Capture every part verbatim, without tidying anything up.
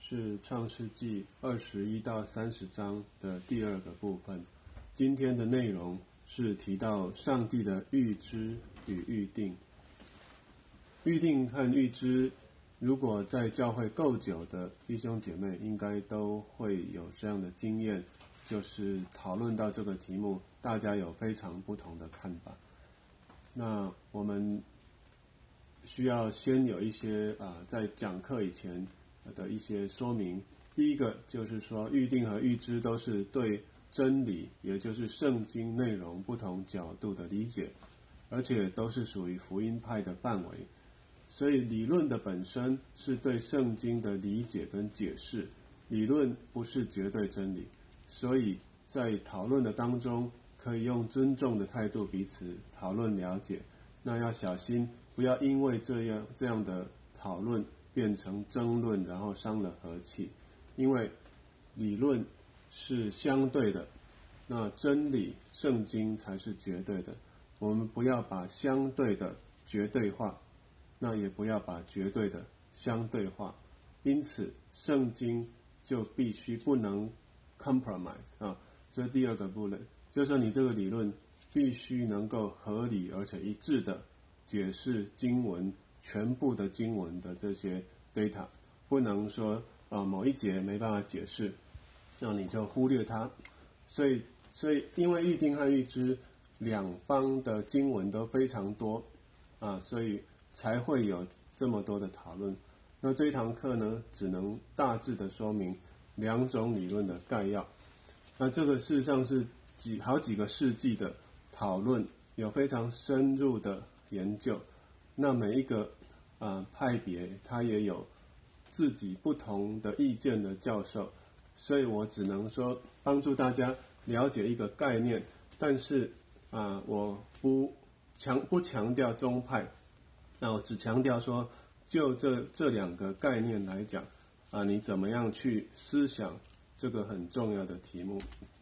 是创世纪二十一到三十章的第二个部分。今天的内容是提到上帝的预知与预定。预定和预知，如果在教会够久的弟兄姐妹，应该都会有这样的经验，就是讨论到这个题目，大家有非常不同的看法。那我们需要先有一些啊、呃，在讲课以前的一些说明。第一个就是说，预定和预知都是对真理，也就是圣经内容不同角度的理解，而且都是属于福音派的范围。所以理论的本身是对圣经的理解跟解释，理论不是绝对真理。所以在讨论的当中，可以用尊重的态度彼此讨论了解。那要小心，不要因为这样这样的讨论变成争论，然后伤了和气。因为理论是相对的，那真理圣经才是绝对的。我们不要把相对的绝对化，那也不要把绝对的相对化。因此圣经就必须不能 compromise 啊，这是第二个部分，就是说你这个理论必须能够合理而且一致的解释经文全部的经文的这些 data， 不能说啊、呃、某一节没办法解释，那你就忽略它。所以所以因为预定和预知两方的经文都非常多啊，所以才会有这么多的讨论。那这一堂课呢，只能大致的说明两种理论的概要。那这个事实上是几好几个世纪的讨论，有非常深入的研究。那每一个啊、呃、派别，他也有自己不同的意见的教授，所以我只能说帮助大家了解一个概念，但是啊、呃、我不强不强调宗派，那我只强调说，就这这两个概念来讲啊、呃，你怎么样去思想这个很重要的题目。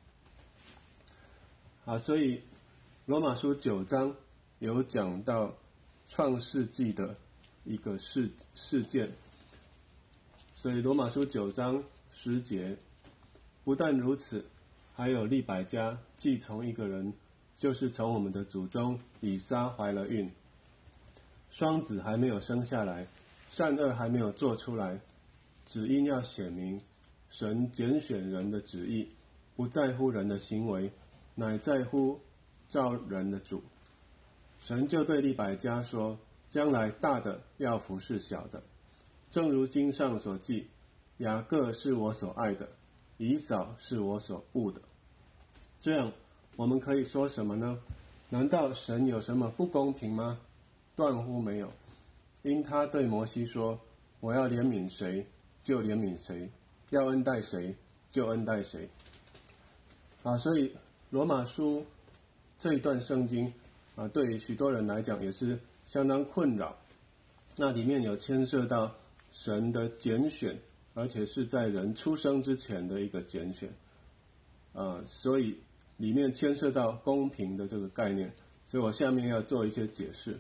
好，所以罗马书九章有讲到创世纪的一个事事件，所以罗马书九章十节，不但如此，还有利百加既从一个人，就是从我们的祖宗以撒怀了孕，双子还没有生下来，善恶还没有做出来，只因要显明神拣选人的旨意，不在乎人的行为，乃在乎造人的主。神就对利百加说，将来大的要服侍小的，正如经上所记，雅各是我所爱的，以扫是我所恶的。这样我们可以说什么呢？难道神有什么不公平吗？断乎没有。因他对摩西说，我要怜悯谁就怜悯谁，要恩待谁就恩待谁。啊，所以罗马书这一段圣经啊，对于许多人来讲也是相当困扰。那里面有牵涉到神的拣选，而且是在人出生之前的一个拣选啊，所以里面牵涉到公平的这个概念，所以我下面要做一些解释。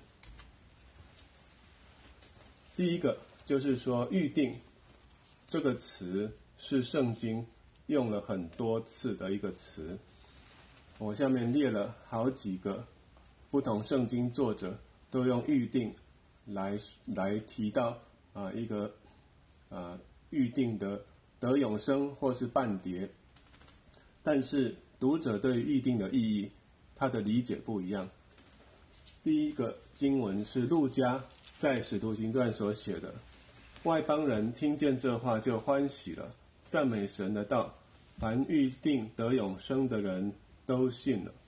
第一个就是说，预定这个词是圣经用了很多次的一个词。我下面列了好几个不同圣经作者都用预定来来提到啊一个啊预定的得永生或是半碟，但是读者对预定的意义，他的理解不一样。第一个经文是路加在使徒行传所写的，外邦人听见这话就欢喜了，赞美神的道，凡预定得永生的人都信了。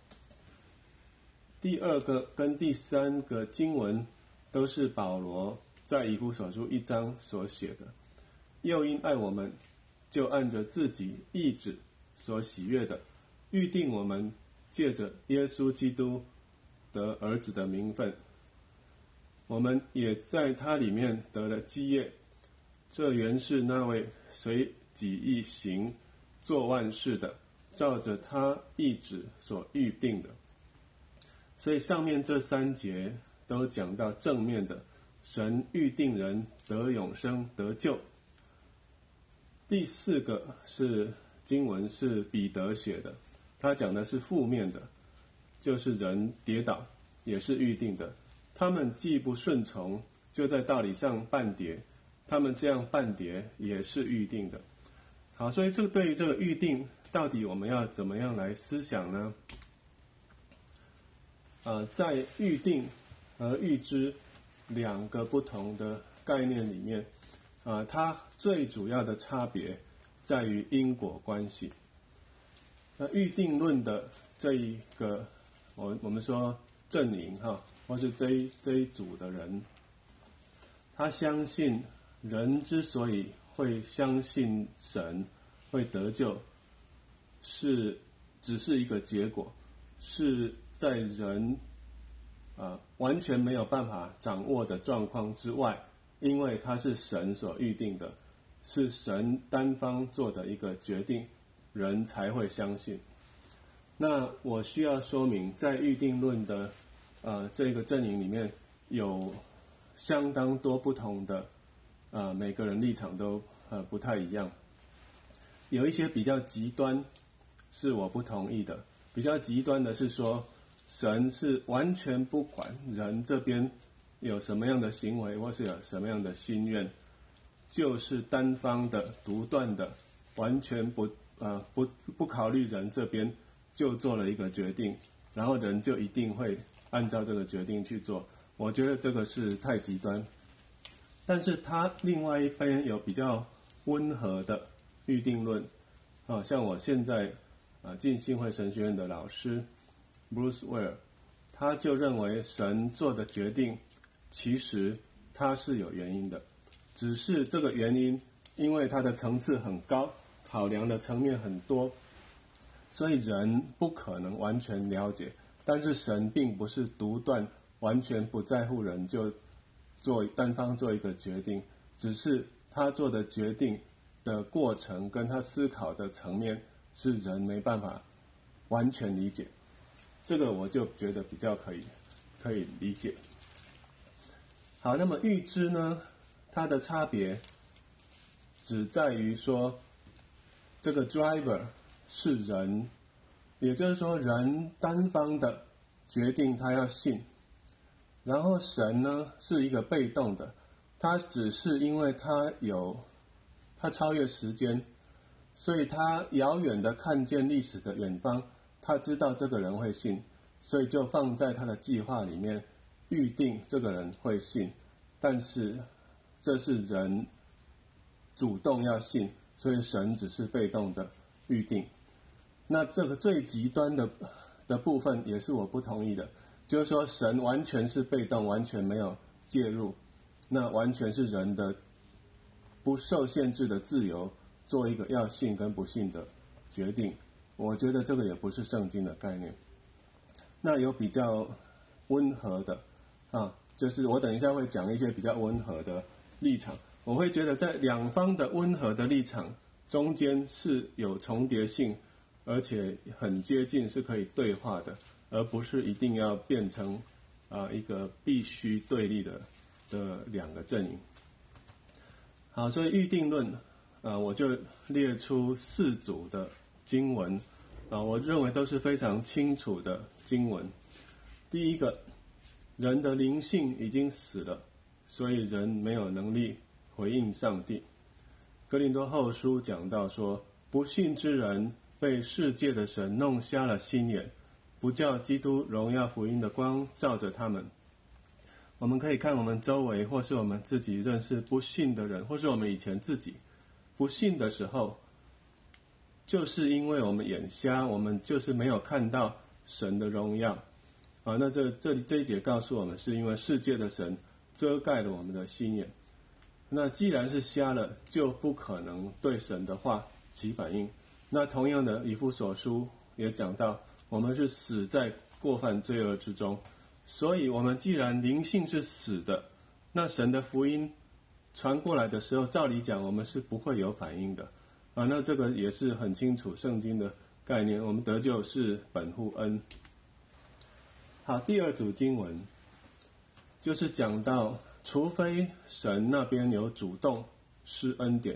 第二个跟第三个经文都是保罗在以弗所书一章所写的，又因爱我们，就按着自己意志所喜悦的，预定我们借着耶稣基督得儿子的名分，我们也在他里面得了基业。这原是那位随己意行做万事的，照着他意志所预定的。所以上面这三节都讲到正面的，神预定人得永生得救。 第四个是经文是彼得写的，他讲的是负面的，就是人跌倒也是预定的，他们既不顺从，就在道理上半跌，他们这样半跌也是预定的。好，所以这个对于这个预定，到底我们要怎么样来思想呢？呃，在预定和预知两个不同的概念里面，啊、呃，它最主要的差别在于因果关系。那预定论的这一个，我我们说阵营哈，或是这一这一组的人，他相信人之所以会相信神会得救，是只是一个结果，是在人啊、呃、完全没有办法掌握的状况之外，因为它是神所预定的，是神单方做的一个决定，人才会相信。那我需要说明，在预定论的呃这个阵营里面，有相当多不同的呃每个人立场都呃不太一样，有一些比较极端是我不同意的。比较极端的是说，神是完全不管人这边有什么样的行为或是有什么样的心愿，就是单方的独断的，完全不呃不不考虑人这边，就做了一个决定，然后人就一定会按照这个决定去做。我觉得这个是太极端。但是他另外一边有比较温和的预定论，啊，像我现在啊进信会神学院的老师 Bruce Ware， 他就认为神做的决定其实他是有原因的，只是这个原因因为它的层次很高，考量的层面很多，所以人不可能完全了解。但是神并不是独断，完全不在乎人就做单方做一个决定，只是他做的决定的过程跟他思考的层面是人没办法完全理解，这个我就觉得比较可以可以理解。好，那么预知呢，它的差别只在于说，这个 driver 是人，也就是说人单方的决定他要信，然后神呢是一个被动的，他只是因为他有他超越时间，所以他遥远的看见历史的远方，他知道这个人会信，所以就放在他的计划里面预定这个人会信。但是这是人主动要信，所以神只是被动的预定。那这个最极端的的部分也是我不同意的，就是说神完全是被动，完全没有介入，那完全是人的不受限制的自由做一个要信跟不信的决定。我觉得这个也不是圣经的概念。那有比较温和的啊，就是我等一下会讲一些比较温和的立场，我会觉得在两方的温和的立场中间是有重叠性，而且很接近，是可以对话的，而不是一定要变成啊、呃、一个必须对立的的两个阵营。好，所以预定论啊、呃，我就列出四组的经文啊、呃，我认为都是非常清楚的经文。第一个，人的灵性已经死了，所以人没有能力回应上帝。哥林多后书讲到说，不信之人被世界的神弄瞎了心眼，不叫基督荣耀福音的光照着他们。我们可以看我们周围，或是我们自己认识不信的人，或是我们以前自己不信的时候，就是因为我们眼瞎，我们就是没有看到神的荣耀啊。那这这里这一节告诉我们，是因为世界的神遮盖了我们的心眼。那既然是瞎了，就不可能对神的话起反应。那同样的，以弗所书也讲到，我们是死在过犯罪恶之中，所以我们既然灵性是死的，那神的福音传过来的时候，照理讲我们是不会有反应的啊。那这个也是很清楚圣经的概念，我们得救是本乎恩。好，第二组经文就是讲到，除非神那边有主动施恩典，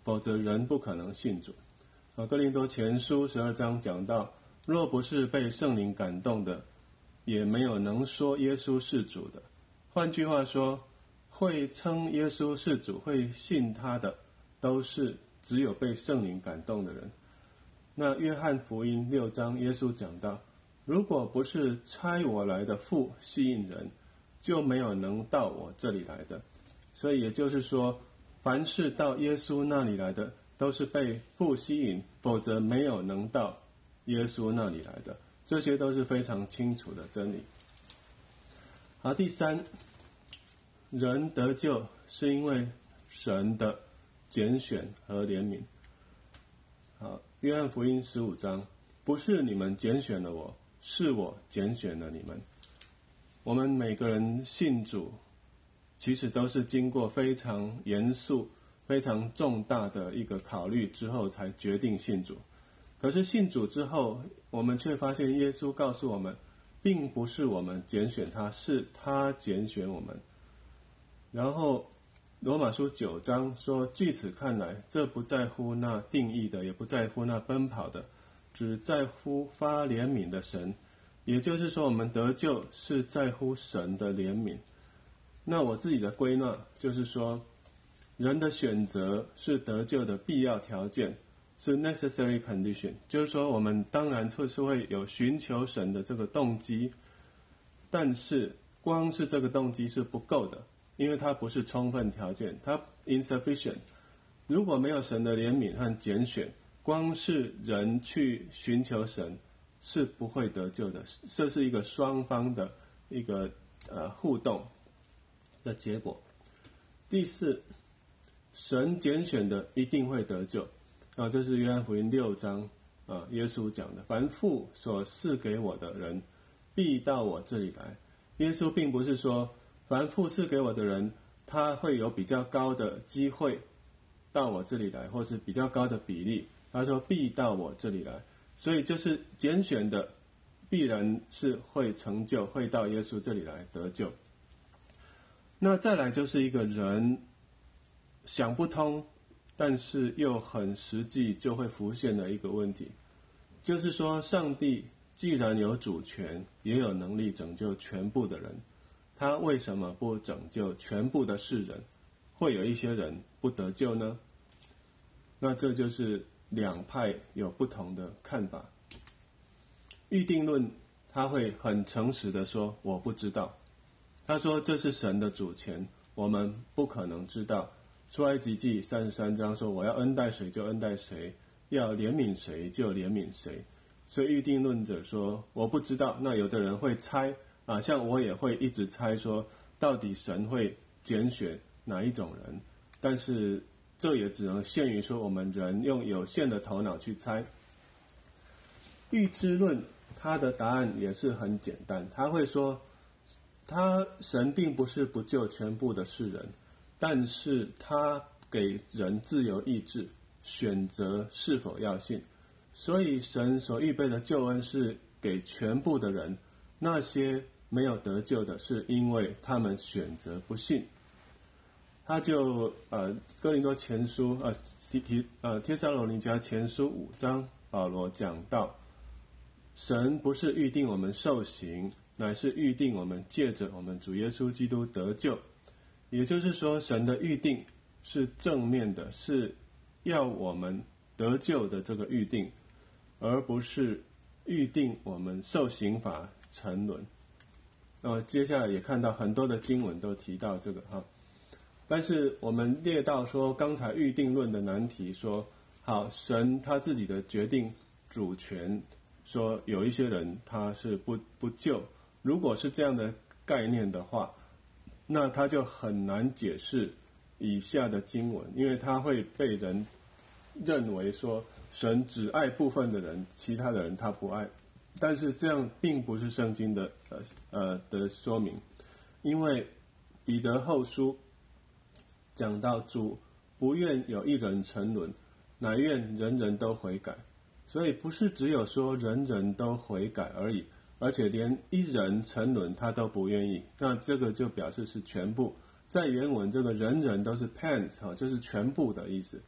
否则人不可能信主。啊，哥林多前书十二章讲到，若不是被圣灵感动的，也没有能说耶稣是主的。换句话说，会称耶稣是主，会信他的，都是只有被圣灵感动的人。那约翰福音六章，耶稣讲到，如果不是差我来的父吸引人，就没有能到我这里来的。所以也就是说，凡是到耶稣那里来的，都是被父吸引，否则没有能到耶稣那里来的。这些都是非常清楚的真理。好，第三，人得救是因为神的拣选和怜悯。好，约翰福音十五章，不是你们拣选了我，是我拣选了你们。我们每个人信主，其实都是经过非常严肃、非常重大的一个考虑之后才决定信主。可是信主之后，我们却发现耶稣告诉我们，并不是我们拣选他，是他拣选我们。然后罗马书九章说，据此看来，这不在乎那定义的，也不在乎那奔跑的，只在乎发怜悯的神。也就是说，我们得救是在乎神的怜悯。那我自己的归纳就是说，人的选择是得救的必要条件，是 necessary condition， 就是说我们当然会是会有寻求神的这个动机，但是光是这个动机是不够的，因为它不是充分条件，它 insufficient。 如果没有神的怜悯和拣选，光是人去寻求神是不会得救的，这是一个双方的一个呃互动的结果。第四，神拣选的一定会得救啊，这是约翰福音六章啊，耶稣讲的，凡父所赐给我的人，必到我这里来。耶稣并不是说，凡父赐给我的人，他会有比较高的机会到我这里来，或是比较高的比例。他说必到我这里来，所以就是拣选的必然是会成就，会到耶稣这里来得救。那再来就是一个人想不通，但是又很实际就会浮现的一个问题，就是说上帝既然有主权，也有能力拯救全部的人，他为什么不拯救全部的世人？会有一些人不得救呢？那这就是两派有不同的看法。预定论他会很诚实的说，我不知道。他说这是神的主权，我们不可能知道。出埃及记三十三章说，我要恩待谁就恩待谁，要怜悯谁就怜悯谁。所以预定论者说我不知道。那有的人会猜啊，像我也会一直猜说，到底神会拣选哪一种人？但是这也只能限于说我们人用有限的头脑去猜。预知论他的答案也是很简单，他会说，他神并不是不救全部的世人，但是他给人自由意志，选择是否要信。所以神所预备的救恩是给全部的人，那些没有得救的是因为他们选择不信。他就呃哥林多前书呃提呃帖撒罗尼迦前书五章，保罗讲到，神不是预定我们受刑，乃是预定我们借着我们主耶稣基督得救。也就是说，神的预定是正面的，是要我们得救的这个预定，而不是预定我们受刑罚沉沦。呃，接下来也看到很多的经文都提到这个哈。但是我们列到说，刚才预定论的难题说，好，神他自己的决定主权，说有一些人他是不不救。如果是这样的概念的话，那他就很难解释以下的经文，因为他会被人认为说神只爱部分的人，其他的人他不爱。但是这样并不是圣经的呃呃的说明，因为彼得后书讲到，主不愿有一人沉沦，乃愿人人都悔改。所以不是只有说人人都悔改而已，而且连一人沉沦他都不愿意。那这个就表示是全部。在原文这个人人都是 pans， 就是全部的意思。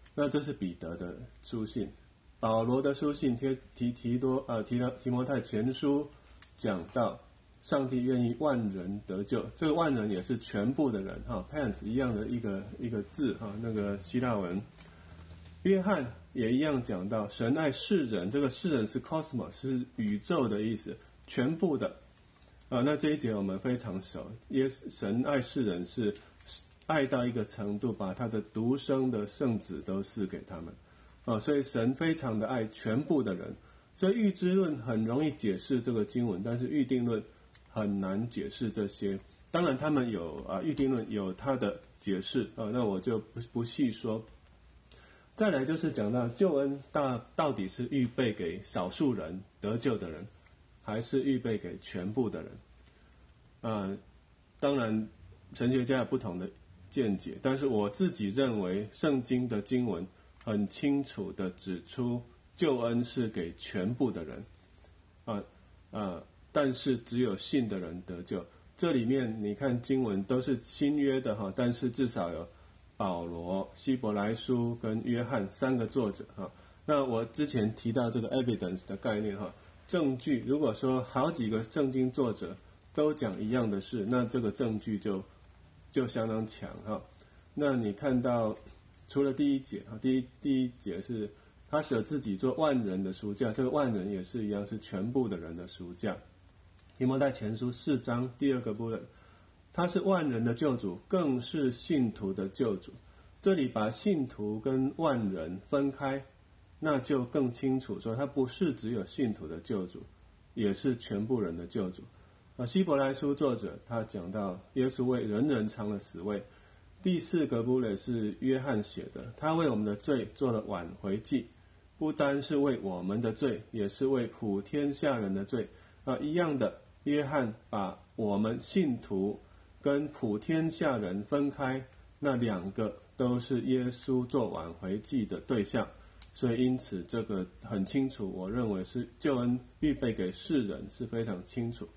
那这是彼得的书信。保罗的书信提提提多呃提到提摩太前书讲到上帝愿意万人得救，这个万人也是全部的人哈 ，pans 一样的一个一个字哈，那个希腊文。约翰也一样讲到神爱世人，这个世人是 cosmos 是宇宙的意思，全部的啊。那这一节我们非常熟，耶神爱世人是爱到一个程度，把他的独生的圣子都赐给他们啊，所以神非常的爱全部的人。所以预知论很容易解释这个经文，但是预定论很难解释这些。当然他们有啊，预定论有他的解释啊，那我就不不细说。再来就是讲到救恩到到底是预备给少数人得救的人，还是预备给全部的人？啊、呃，当然神学家有不同的见解，但是我自己认为圣经的经文很清楚的指出救恩是给全部的人，啊、呃、啊、呃，但是只有信的人得救。这里面你看经文都是新约的哈，但是至少有保罗、希伯来书跟约翰三个作者哈。那我之前提到这个 evidence 的概念哈，证据。如果说好几个圣经作者都讲一样的事，那这个证据就就相当强哈。那你看到除了第一节哈，第一第一节是他舍自己做万人的赎价，这个万人也是一样，是全部的人的赎价。提摩太前书四章第二个部分，他是万人的救主，更是信徒的救主。这里把信徒跟万人分开，那就更清楚说他不是只有信徒的救主，也是全部人的救主。啊，希伯来书作者他讲到耶稣为人人尝了死味。第四个部分是约翰写的，他为我们的罪做了挽回祭，不单是为我们的罪，也是为普天下人的罪。啊，一样的，约翰把我们信徒跟普天下人分开，那两个都是耶稣做挽回祭的对象，所以因此这个很清楚，我认为是救恩预备给世人是非常清楚。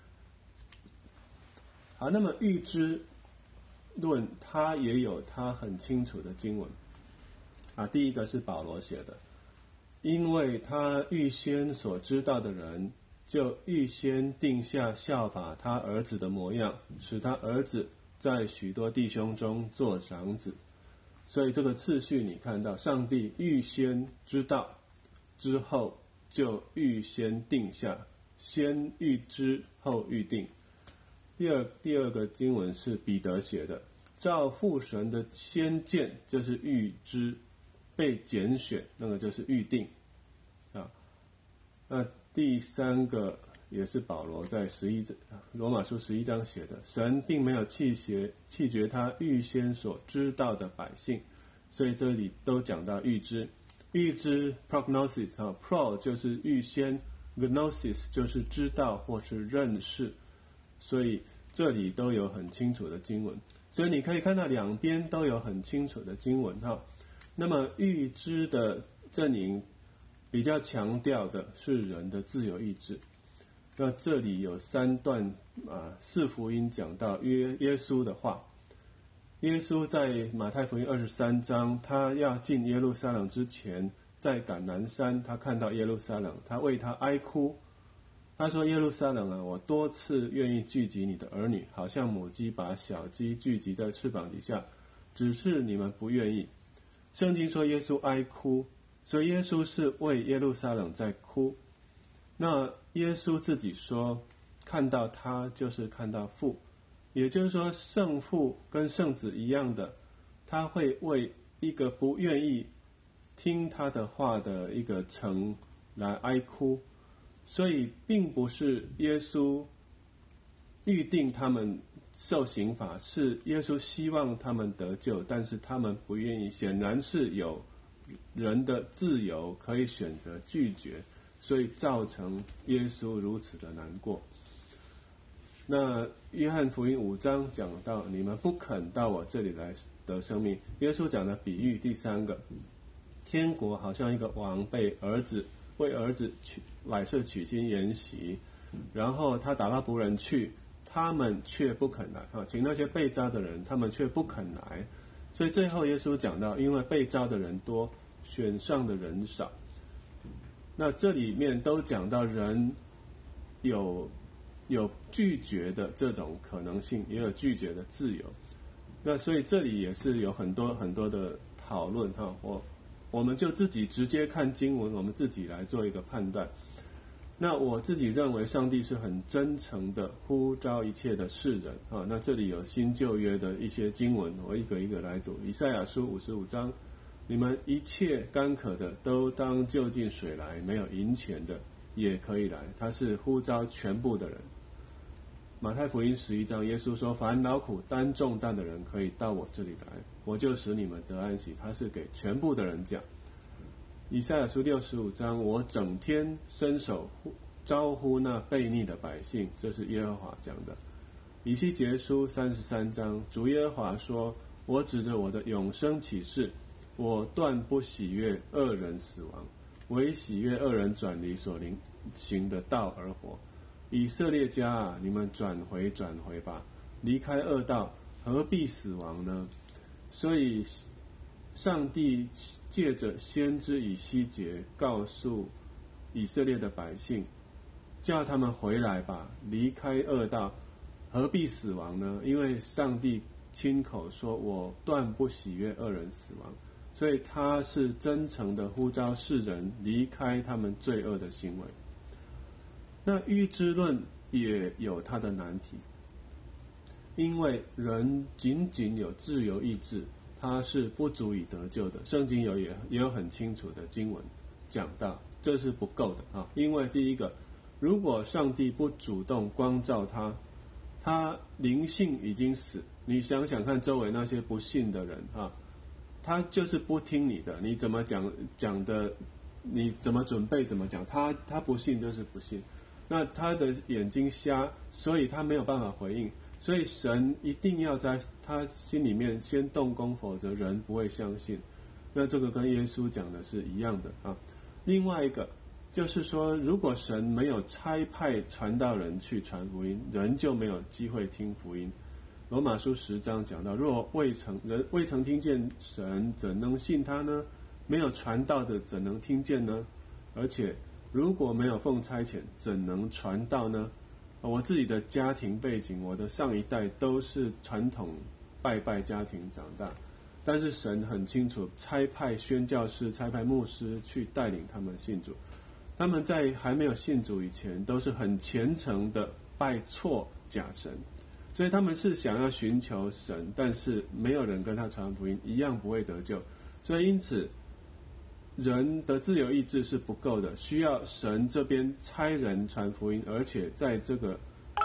好，那么预知论它也有它很清楚的经文啊，第一个是保罗写的，因为他预先所知道的人，就预先定下效法他儿子的模样，使他儿子在许多弟兄中做长子。所以这个次序你看到，上帝预先知道之后就预先定下，先预知后预定。第二第二个经文是彼得写的，照父神的先见就是预知，被拣选那个就是预定啊。那第三个也是保罗在十一罗马书十一章写的，神并没有弃绝弃绝他预先所知道的百姓，所以这里都讲到预知。预知 prognosis 啊 ，pro 就是预先 ，gnosis 就是知道或是认识，所以这里都有很清楚的经文。所以你可以看到两边都有很清楚的经文哈。那么预知的阵营比较强调的是人的自由意志。那这里有三段啊，四福音讲到约耶稣的话。耶稣在马太福音二十三章，他要进耶路撒冷之前，在橄榄山，他看到耶路撒冷，他为他哀哭。他说：“耶路撒冷啊，我多次愿意聚集你的儿女，好像母鸡把小鸡聚集在翅膀底下，只是你们不愿意。”圣经说耶稣哀哭，所以耶稣是为耶路撒冷在哭。那耶稣自己说，看到他就是看到父，也就是说圣父跟圣子一样的，他会为一个不愿意听他的话的一个城来哀哭。所以并不是耶稣预定他们受刑罚，是耶稣希望他们得救，但是他们不愿意，显然是有人的自由可以选择拒绝，所以造成耶稣如此的难过。那约翰福音五章讲到，你们不肯到我这里来得生命。耶稣讲的比喻第三个，天国好像一个王被儿子为儿子娶乃是娶亲筵席，然后他打发仆人去，他们却不肯来啊，请那些被招的人，他们却不肯来。 所以最后耶稣讲到，因为被召的人多，选上的人少。那这里面都讲到人有有拒绝的这种可能性，也有拒绝的自由。那所以这里也是有很多很多的讨论哈，我我们就自己直接看经文，我们自己来做一个判断。那我自己认为上帝是很真诚的呼召一切的世人啊。那这里有新旧约的一些经文，我一个一个来读。以赛亚书五十五章，你们一切干渴的都当就近水来，没有银钱的也可以来，他是呼召全部的人。马太福音十一章，耶稣说，凡劳苦担重担的人可以到我这里来，我就使你们得安息，他是给全部的人讲。以赛亚书六十五章，我整天伸手招呼那悖逆的百姓，这是耶和华讲的。以西结书三十三章，主耶和华说，我指着我的永生起誓，我断不喜悦恶人死亡，唯喜悦恶人转离所行的道而活。以色列家啊，你们转回转回吧，离开恶道，何必死亡呢？所以上帝借着先知以西结告诉以色列的百姓，叫他们回来吧，离开恶道，何必死亡呢？因为上帝亲口说，我断不喜悦恶人死亡，所以他是真诚的呼召世人离开他们罪恶的行为。那预知论也有它的难题，因为人仅仅有自由意志，他是不足以得救的。圣经有也也有很清楚的经文讲到，这是不够的啊。因为第一个，如果上帝不主动光照他，他灵性已经死。你想想看，周围那些不信的人啊，他就是不听你的，你怎么讲讲的，你怎么准备怎么讲，他他不信就是不信。那他的眼睛瞎，所以他没有办法回应。所以神一定要在他心里面先动工，否则人不会相信。那这个跟耶稣讲的是一样的啊。另外一个就是说，如果神没有差派传道人去传福音，人就没有机会听福音。罗马书十章讲到，若未曾人未曾听见神，怎能信他呢？没有传道的，怎能听见呢？而且如果没有奉差遣，怎能传道呢？我自己的家庭背景，我的上一代都是传统拜拜家庭长大，但是神很清楚差派宣教师、差派牧师去带领他们信主。他们在还没有信主以前，都是很虔诚的拜错假神，所以他们是想要寻求神，但是没有人跟他传福音，一样不会得救。所以因此人的自由意志是不够的，需要神这边差人传福音，而且在这个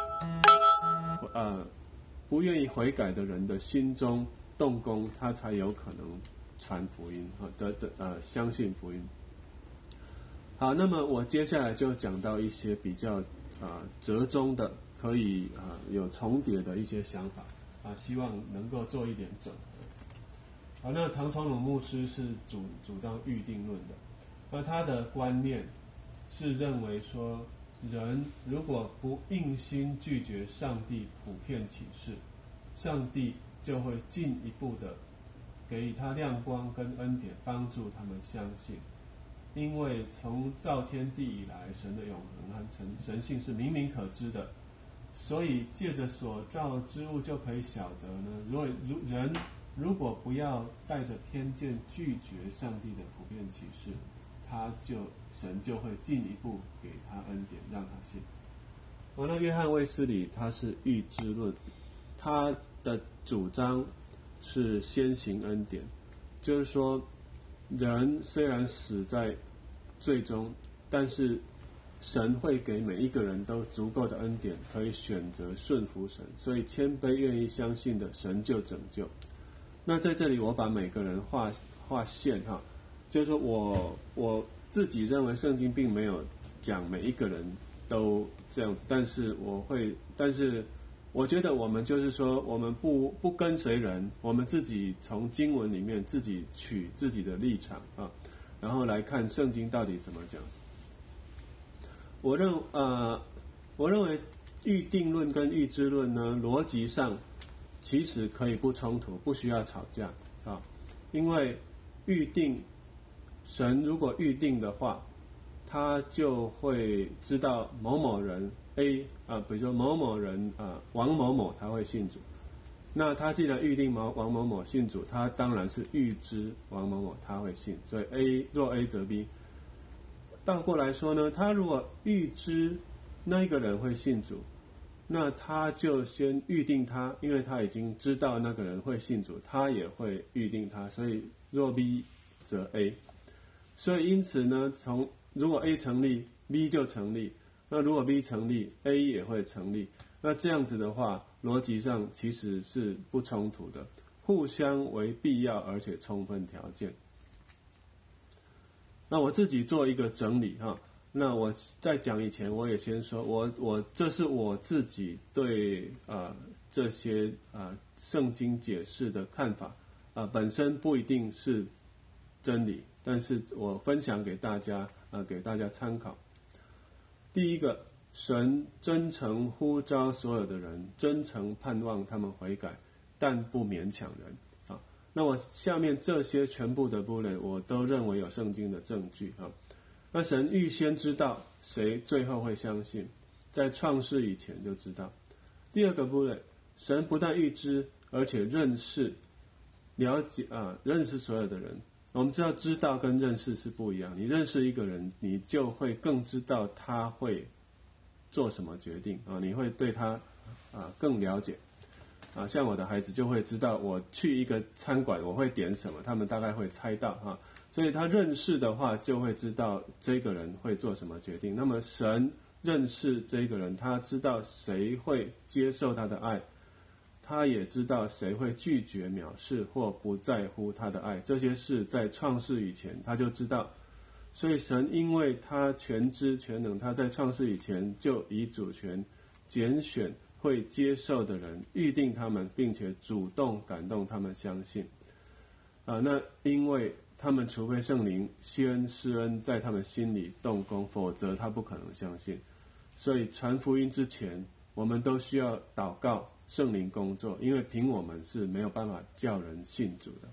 呃不愿意悔改的人的心中动工，他才有可能传福音啊，得得呃相信福音。好，那么我接下来就讲到一些比较啊、呃、折中的，可以啊、呃、有重叠的一些想法啊，希望能够做一点整合。好，那唐传荣牧师是主主张预定论的，那他的观念是认为说，人如果不硬心拒绝上帝普遍启示，上帝就会进一步的给予他亮光跟恩典，帮助他们相信。因为从造天地以来，神的永恒和神神性是明明可知的，所以借着所造之物就可以晓得呢。如果如人如果不要带着偏见拒绝上帝的普遍启示，他就神就会进一步给他恩典，让他信。哦，那约翰卫斯理他是预知论，他的主张是先行恩典，就是说人虽然死在罪中，但是神会给每一个人都足够的恩典，可以选择顺服神，所以谦卑愿意相信的，神就拯救。那在这里我把每个人画画线哈，就是说我我自己认为圣经并没有讲每一个人都这样子，但是我会，但是我觉得我们就是说，我们不不跟随人，我们自己从经文里面自己取自己的立场啊，然后来看圣经到底怎么讲。我认呃，我认为预定论跟预知论呢，逻辑上其实可以不冲突，不需要吵架因为预定，神如果预定的话，他就会知道某某人 A 啊，比如说某某人啊，王某某他会信主。那他既然预定王某某信主，他当然是预知王某某他会信，所以 A 若 A 则 B。倒过来说呢，他如果预知那一个人会信主，那他就先预定他，因为他已经知道那个人会信主，他也会预定他，所以若 B 则 A。所以因此呢，从如果 A 成立 ，B 就成立；那如果 B 成立 ，A 也会成立。那这样子的话，逻辑上其实是不冲突的，互相为必要而且充分条件。那我自己做一个整理哈，那我在讲以前，我也先说，我我这是我自己对啊、呃、这些啊、呃、圣经解释的看法啊、呃，本身不一定是真理，但是我分享给大家啊、呃，给大家参考。第一个，神真诚呼召所有的人，真诚盼望他们悔改，但不勉强人。啊，那我下面这些全部的部类，我都认为有圣经的证据啊。那神预先知道谁最后会相信，在创世以前就知道。第二个部类，神不但预知，而且认识、了解啊，认识所有的人。我们知道，知道跟认识是不一样。你认识一个人，你就会更知道他会做什么决定啊，你会对他啊更了解啊。像我的孩子就会知道，我去一个餐馆我会点什么，他们大概会猜到啊。所以他认识的话，就会知道这个人会做什么决定。那么神认识这个人，他知道谁会接受他的爱。他也知道谁会拒绝藐视或不在乎他的爱，这些事在创世以前他就知道。所以神因为他全知全能，他在创世以前就以主权拣选会接受的人，预定他们，并且主动感动他们相信。啊，那因为他们除非圣灵先施恩在他们心里动工，否则他不可能相信。所以传福音之前，我们都需要祷告圣灵工作，因为凭我们是没有办法叫人信主的。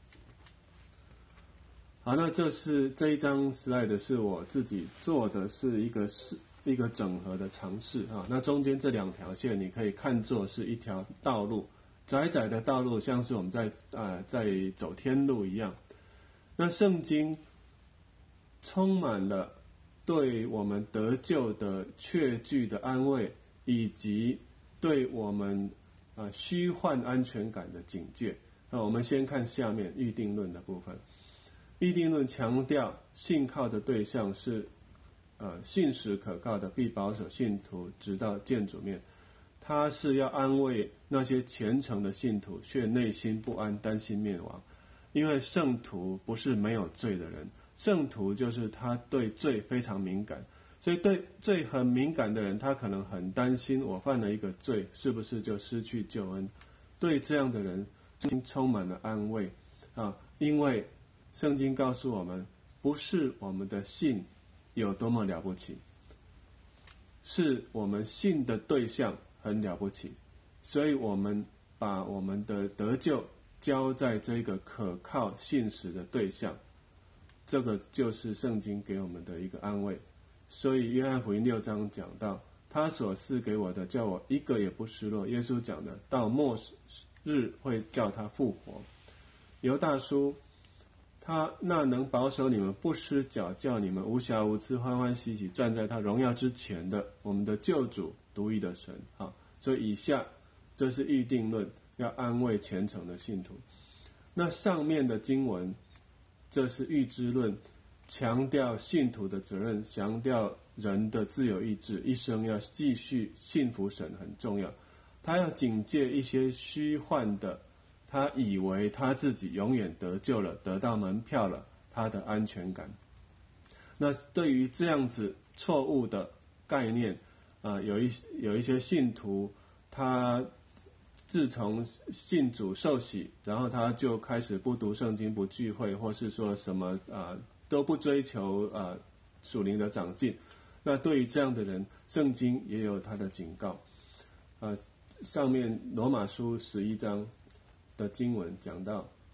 好，那这是这一张 slide 是我自己做的，是一个是一个整合的尝试啊。那中间这两条线，你可以看作是一条道路，窄窄的道路，像是我们在呃在走天路一样。那圣经充满了对我们得救的确据的安慰，以及对我们啊、呃、虚幻安全感的警戒。那我们先看下面预定论的部分。预定论强调信靠的对象是呃信实可靠的，必保守信徒直到见主面。他是要安慰那些虔诚的信徒，却内心不安，担心灭亡。因为圣徒不是没有罪的人，圣徒就是他对罪非常敏感，所以对罪很敏感的人，他可能很担心，我犯了一个罪，是不是就失去救恩？对这样的人，圣经充满了安慰啊，因为圣经告诉我们，不是我们的信有多么了不起，是我们信的对象很了不起，所以我们把我们的得救交在这个可靠信实的对象，这个就是圣经给我们的一个安慰。所以约翰福音六章讲到，他所赐给我的，叫我一个也不失落。耶稣讲的，到末日会叫他复活。犹大书，他那能保守你们不失脚，叫你们无瑕无疵，欢欢喜喜站在他荣耀之前的，我们的救主独一的神。好，所以以下这是预定论，要安慰虔诚的信徒。那上面的经文，这是预知论，强调信徒的责任，强调人的自由意志，一生要继续信服神很重要。他要警戒一些虚幻的，他以为他自己永远得救了，得到门票了，他的安全感。那对于这样子错误的概念，啊、呃，有一有一些信徒，他自从信主受洗，然后他就开始不读圣经、不聚会，或是说什么啊、呃、都不追求啊、呃、属灵的长进。那对于这样的人，圣经也有他的警告。啊、呃，上面罗马书十一章的经文讲到，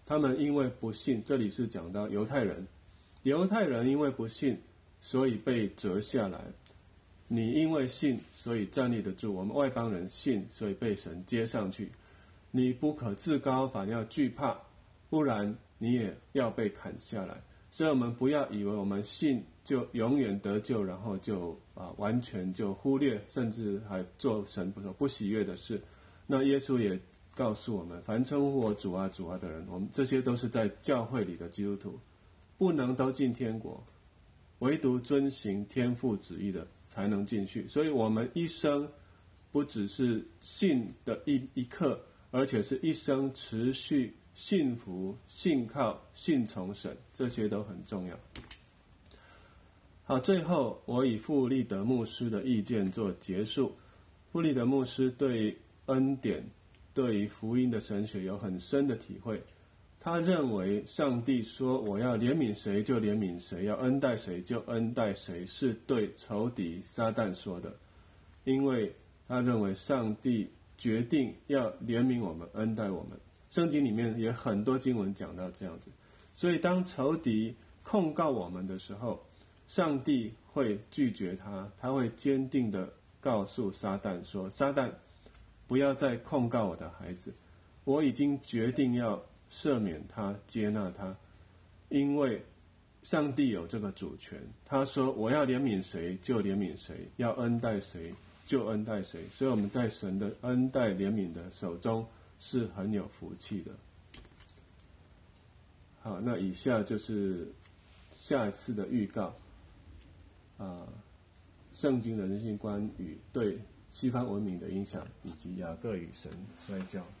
他们因为不信，这里是讲到犹太人，犹太人因为不信，所以被折下来。你因为信，所以站立得住。我们外邦人信，所以被神接上去。你不可自高，反要惧怕，不然你也要被砍下来。所以我们不要以为我们信就永远得救，然后就啊完全就忽略，甚至还做神不不喜悦的事。那耶稣也告诉我们，凡称呼我主啊主啊的人，我们这些都是在教会里的基督徒，不能都进天国，唯独遵行天父旨意的才能进去。所以我们一生不只是信的一一刻，而且是一生持续信服、信靠、信从神，这些都很重要。好，最后我以傅立德牧师的意见做结束。傅立德牧师对恩典、对于福音的神学有很深的体会。他认为上帝说我要怜悯谁就怜悯谁，要恩待谁就恩待谁，是对仇敌撒旦说的。因为他认为上帝决定要怜悯我们，恩待我们。圣经里面也很多经文讲到这样子。所以当仇敌控告我们的时候，上帝会拒绝他，他会坚定地告诉撒旦说，撒旦不要再控告我的孩子，我已经决定要赦免他，接纳他，因为上帝有这个主权。他说我要怜悯谁就怜悯谁，要恩待谁就恩待谁。所以我们在神的恩待怜悯的手中是很有福气的。好，那以下就是下一次的预告啊，圣经的人性观与对西方文明的影响，以及雅各与神摔跤。